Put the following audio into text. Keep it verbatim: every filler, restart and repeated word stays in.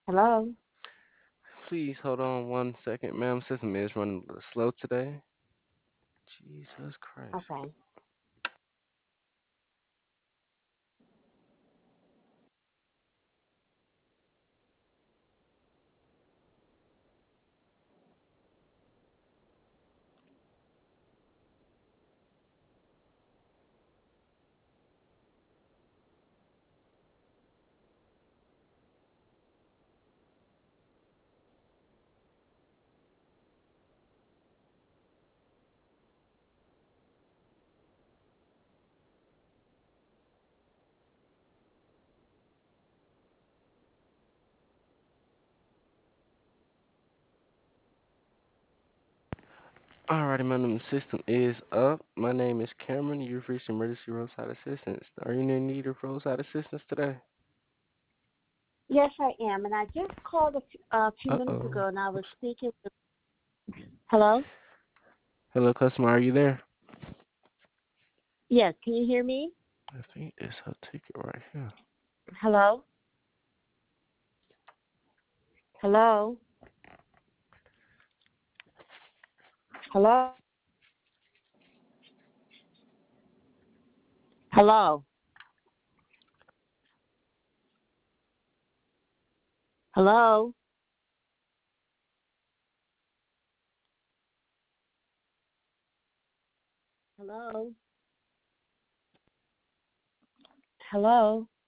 Hello? Please hold on one second, ma'am. System is running a little slow today. Jesus Christ. Okay. Alrighty, my name system is up. My name is Cameron. You've reached emergency roadside assistance. Are you in need of roadside assistance today? Yes, I am. And I just called a few, uh, few Uh minutes oh. ago and I was Oops. speaking with. Hello? Hello, customer. Are you there? Yes, can you hear me? I think it's her ticket right here. Hello? Hello? Hello? Hello? Hello? Hello? Hello?